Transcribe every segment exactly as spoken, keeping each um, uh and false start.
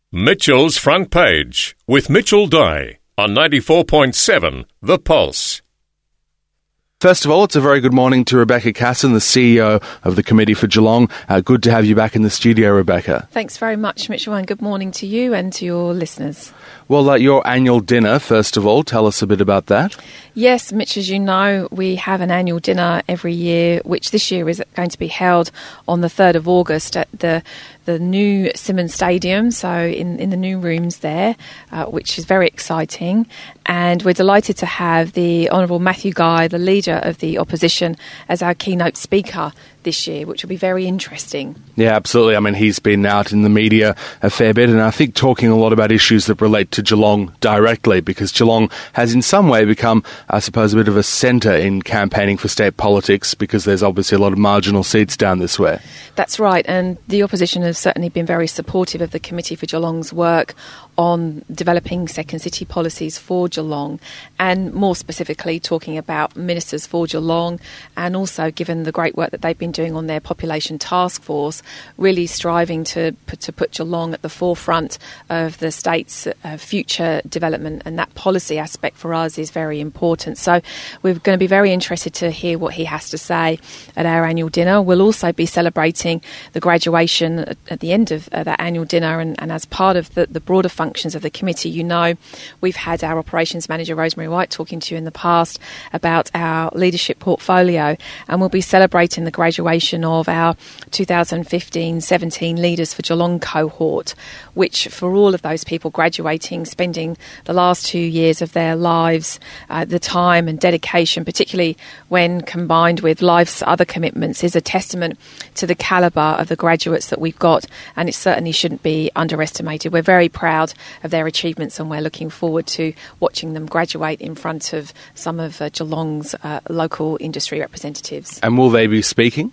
Mitchell's Front Page with Mitchell Dye on ninety-four point seven The Pulse. First of all, it's a very good morning to Rebecca Casson, the C E O of the Committee for Geelong. Uh, good to have you back in the studio, Rebecca. Thanks very much, Mitchell, and good morning to you and to your listeners. Well, uh, your annual dinner, first of all, tell us a bit about that. Yes, Mitch, as you know, we have an annual dinner every year, which this year is going to be held on the third of August at the the new Simmons Stadium, so in, in the new rooms there, uh, which is very exciting. And we're delighted to have the Honourable Matthew Guy, the leader of the opposition, as our keynote speaker this year, which will be very interesting. Yeah, absolutely. I mean, he's been out in the media a fair bit, and I think talking a lot about issues that relate to Geelong directly, because Geelong has in some way become, I suppose, a bit of a centre in campaigning for state politics, because there's obviously a lot of marginal seats down this way. That's right, and the opposition has certainly been very supportive of the Committee for Geelong's work on developing second city policies for Geelong, and more specifically talking about ministers for Geelong, and also given the great work that they've been doing on their population task force, really striving to put, to put Geelong at the forefront of the state's uh, future development, and that policy aspect for us is very important. So we're going to be very interested to hear what he has to say at our annual dinner. We'll also be celebrating the graduation at, at the end of uh, that annual dinner, and, and as part of the, the broader functions of the committee, you know, we've had our operations manager Rosemary White talking to you in the past about our leadership portfolio, and we'll be celebrating the graduation of our two thousand fifteen seventeen Leaders for Geelong cohort, which for all of those people graduating, spending the last two years of their lives, uh, the time and dedication, particularly when combined with life's other commitments, is a testament to the calibre of the graduates that we've got, and it certainly shouldn't be underestimated. We're very proud of their achievements, and we're looking forward to watching them graduate in front of some of uh, Geelong's uh, local industry representatives. And will they be speaking?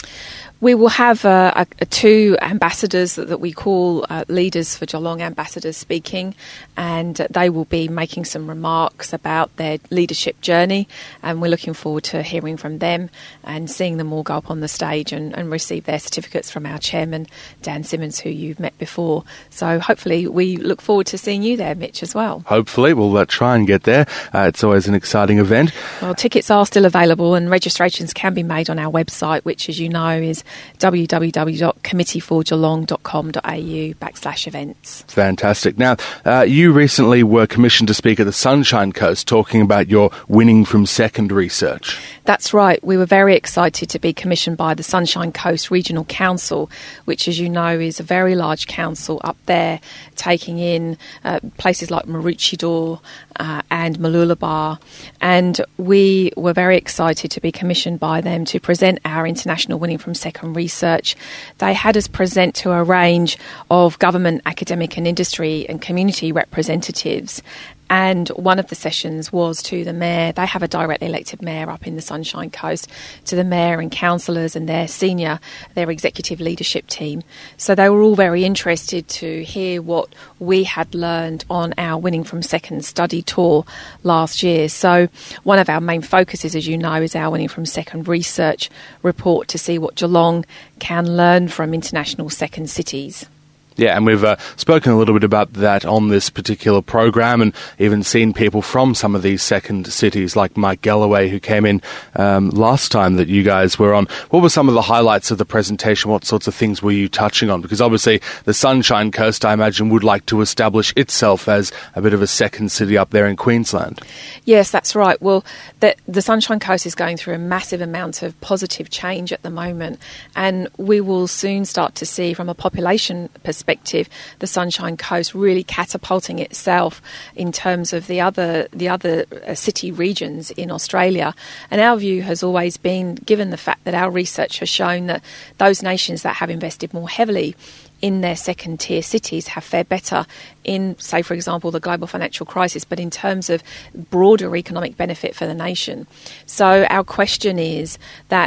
We will have uh, a, a two ambassadors that, that we call uh, Leaders for Geelong ambassadors speaking, and uh, they will be making some remarks about their leadership journey, and we're looking forward to hearing from them and seeing them all go up on the stage and, and receive their certificates from our chairman, Dan Simmons, who you've met before. So hopefully we look forward to seeing you there, Mitch, as well. Hopefully. We'll uh, try and get there. Uh, it's always an exciting event. Well, tickets are still available, and registrations can be made on our website, which, as you know, is w w w dot committee for geelong dot com dot a u backslash events. Fantastic. Now, uh, you recently were commissioned to speak at the Sunshine Coast talking about your winning from second research. That's right. We were very excited to be commissioned by the Sunshine Coast Regional Council, which, as you know, is a very large council up there, taking in uh, places like Maroochydore uh, and Mooloolaba. And we were very excited to be commissioned by them to present our international winning from second research. They had us present to a range of government, academic and industry and community representatives. And one of the sessions was to the mayor. They have a directly elected mayor up in the Sunshine Coast, to the mayor and councillors and their senior, their executive leadership team. So they were all very interested to hear what we had learned on our Winning from Second study tour last year. So one of our main focuses, as you know, is our Winning from Second research report to see what Geelong can learn from international second cities. Yeah, and we've uh, spoken a little bit about that on this particular program, and even seen people from some of these second cities, like Mike Galloway, who came in um, last time that you guys were on. What were some of the highlights of the presentation? What sorts of things were you touching on? Because obviously the Sunshine Coast, I imagine, would like to establish itself as a bit of a second city up there in Queensland. Yes, that's right. Well, the, the Sunshine Coast is going through a massive amount of positive change at the moment, and we will soon start to see, from a population perspective, the Sunshine Coast really catapulting itself in terms of the other the other uh, city regions in Australia. And our view has always been, given the fact that our research has shown that those nations that have invested more heavily in their second tier cities have fared better in, say, for example, the global financial crisis, but in terms of broader economic benefit for the nation. So our question is that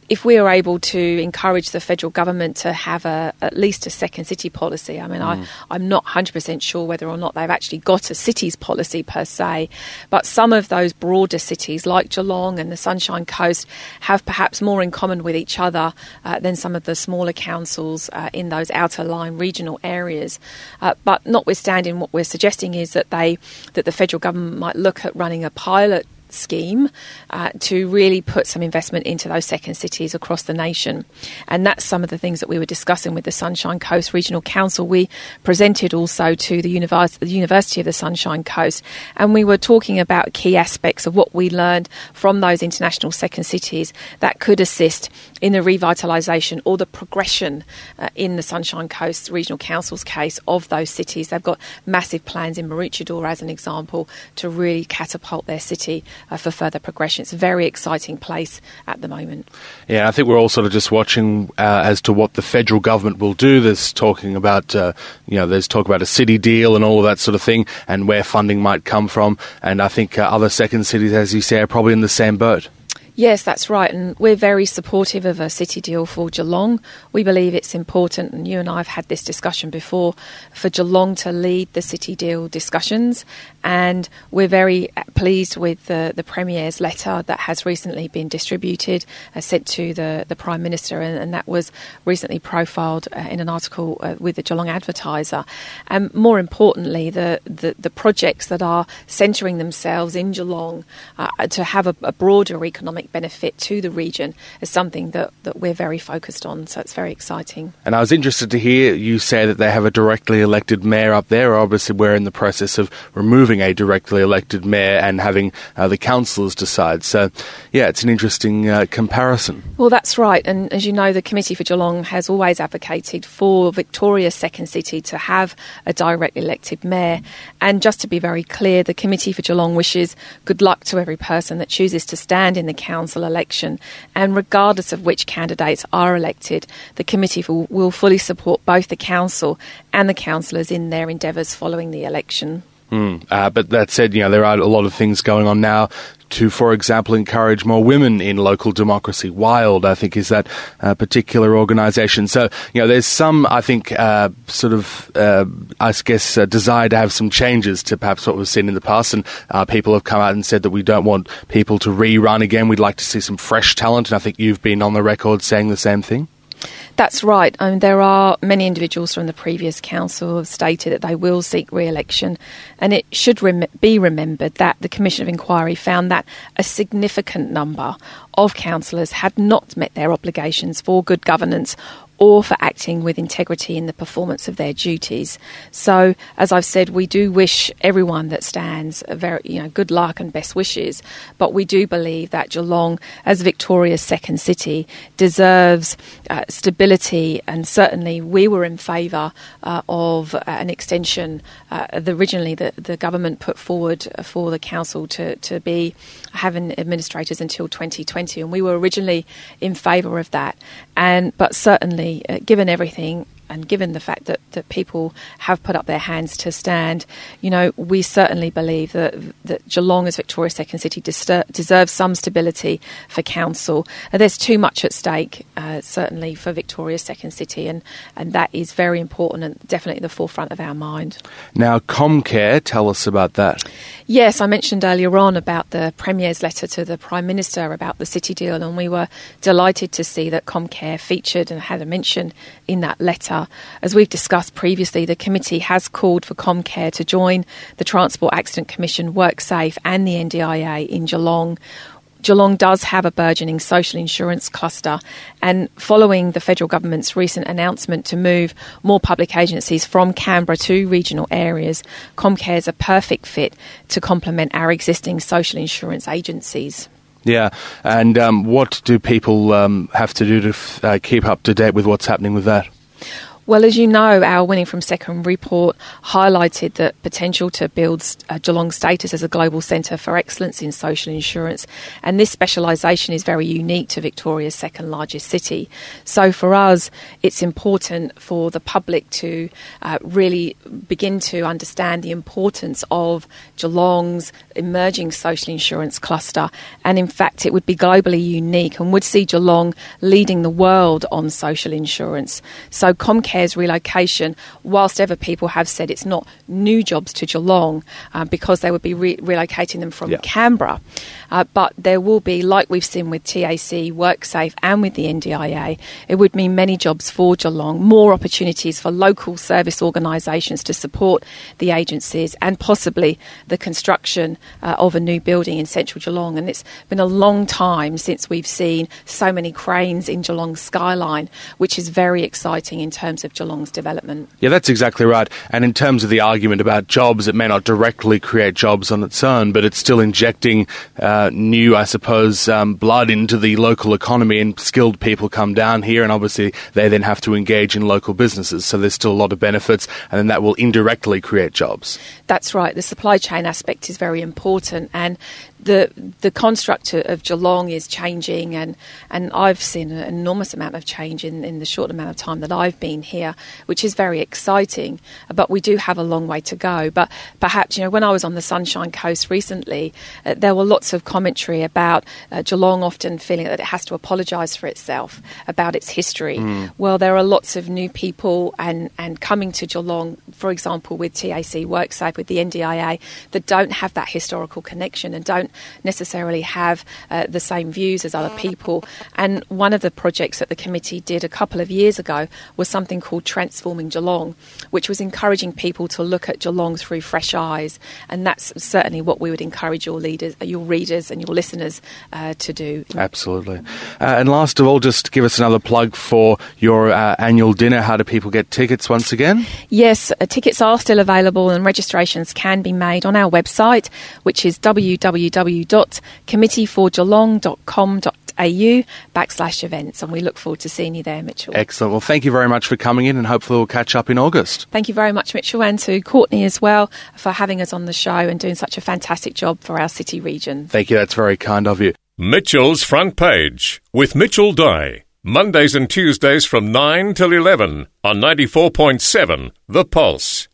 if we are able to encourage the federal government to have a, at least a second city policy, I mean, mm. I, I'm not one hundred percent sure whether or not they've actually got a cities policy per se, but some of those broader cities like Geelong and the Sunshine Coast have perhaps more in common with each other uh, than some of the smaller councils uh, in those outer line regional areas. Uh, but notwithstanding, what we're suggesting is that they that the federal government might look at running a pilot scheme uh, to really put some investment into those second cities across the nation. And that's some of the things that we were discussing with the Sunshine Coast Regional Council. We presented also to the, univers- the University of the Sunshine Coast, and we were talking about key aspects of what we learned from those international second cities that could assist in the revitalisation or the progression uh, in the Sunshine Coast Regional Council's case of those cities. They've got massive plans in Maroochydore, as an example, to really catapult their city Uh, for further progression. It's a very exciting place at the moment. Yeah, I think we're all sort of just watching uh, as to what the federal government will do. There's talking about, uh, you know, there's talk about a city deal and all of that sort of thing, and where funding might come from. And I think uh, other second cities, as you say, are probably in the same boat. Yes, that's right, and we're very supportive of a city deal for Geelong. We believe it's important, and you and I have had this discussion before, for Geelong to lead the city deal discussions, and we're very pleased with the, the Premier's letter that has recently been distributed, uh, sent to the, the Prime Minister, and, and that was recently profiled uh, in an article uh, with the Geelong Advertiser. And more importantly, the, the, the projects that are centring themselves in Geelong uh, to have a, a broader economic benefit to the region is something that, that we're very focused on, so it's very exciting. And I was interested to hear you say that they have a directly elected mayor up there. Obviously we're in the process of removing a directly elected mayor and having uh, the councillors decide, so yeah, it's an interesting uh, comparison. Well, that's right, and as you know, the Committee for Geelong has always advocated for Victoria's second city to have a directly elected mayor, and just to be very clear, the Committee for Geelong wishes good luck to every person that chooses to stand in the council council election, and regardless of which candidates are elected, the committee will, will fully support both the council and the councillors in their endeavours following the election. Mm. Uh, but that said, you know, there are a lot of things going on now to, for example, encourage more women in local democracy. WILD, I think, is that uh, particular organisation. So, you know, there's some, I think, uh, sort of, uh, I guess, uh, desire to have some changes to perhaps what we've seen in the past. And uh, people have come out and said that we don't want people to rerun again. We'd like to see some fresh talent. And I think you've been on the record saying the same thing. That's right. I mean, there are many individuals from the previous council who have stated that they will seek re-election, and it should rem- be remembered that the Commission of Inquiry found that a significant number of councillors had not met their obligations for good governance or for acting with integrity in the performance of their duties. So, as I've said, we do wish everyone that stands a very, you know, good luck and best wishes, but we do believe that Geelong, as Victoria's second city, deserves uh, stability, and certainly we were in favour uh, of uh, an extension. Uh, the, originally, the, the government put forward for the council to, to be having administrators until twenty twenty, and we were originally in favour of that. And but certainly, Uh, given everything and given the fact that, that people have put up their hands to stand, you know, we certainly believe that that Geelong as Victoria's second city distur- deserves some stability for council. Uh, there's too much at stake, uh, certainly for Victoria's second city, and, and that is very important and definitely at the forefront of our mind. Now, Comcare, tell us about that. Yes, I mentioned earlier on about the Premier's letter to the Prime Minister about the city deal, and we were delighted to see that Comcare featured and had a mention in that letter. As we've discussed previously, the committee has called for Comcare to join the Transport Accident Commission, WorkSafe and the N D I A in Geelong. Geelong does have a burgeoning social insurance cluster, and following the federal government's recent announcement to move more public agencies from Canberra to regional areas, Comcare is a perfect fit to complement our existing social insurance agencies. Yeah, and um, what do people um, have to do to f- uh, keep up to date with what's happening with that? Well, as you know, our Winning from Second report highlighted the potential to build uh, Geelong's status as a global centre for excellence in social insurance, and this specialisation is very unique to Victoria's second largest city. So for us, it's important for the public to uh, really begin to understand the importance of Geelong's emerging social insurance cluster, and in fact it would be globally unique and would see Geelong leading the world on social insurance. So Comcare Care's relocation, whilst ever people have said it's not new jobs to Geelong uh, because they would be re- relocating them from yeah. Canberra, uh, but there will be, like we've seen with T A C, WorkSafe and with the N D I A, it would mean many jobs for Geelong, more opportunities for local service organisations to support the agencies and possibly the construction uh, of a new building in central Geelong. And it's been a long time since we've seen so many cranes in Geelong's skyline, which is very exciting in terms of Geelong's development. Yeah, that's exactly right. And in terms of the argument about jobs, it may not directly create jobs on its own, but it's still injecting uh, new, I suppose, um, blood into the local economy, and skilled people come down here, and obviously they then have to engage in local businesses. So there's still a lot of benefits, and then that will indirectly create jobs. That's right. The supply chain aspect is very important, and the the construct of Geelong is changing, and, and I've seen an enormous amount of change in, in the short amount of time that I've been here, which is very exciting, but we do have a long way to go. But perhaps, you know, when I was on the Sunshine Coast recently, uh, there were lots of commentary about uh, Geelong often feeling that it has to apologise for itself, about its history. Mm. Well, there are lots of new people and, and coming to Geelong, for example, with T A C, WorkSafe, with the N D I A, that don't have that historical connection and don't necessarily have uh, the same views as other people. And one of the projects that the committee did a couple of years ago was something called Transforming Geelong, which was encouraging people to look at Geelong through fresh eyes. And that's certainly what we would encourage your leaders, your readers and your listeners uh, to do. Absolutely. Uh, and last of all, just give us another plug for your uh, annual dinner. How do people get tickets once again? Yes, uh, tickets are still available and registrations can be made on our website, which is w w w dot committee for geelong dot com dot a u backslash events, and we look forward to seeing you there, Mitchell. Excellent. Well, thank you very much for coming in, and hopefully we'll catch up in August. Thank you very much, Mitchell, and to Courtney as well for having us on the show and doing such a fantastic job for our city region. Thank you. That's very kind of you. Mitchell's Front Page with Mitchell Dye. Mondays and Tuesdays from nine till eleven on ninety-four point seven The Pulse.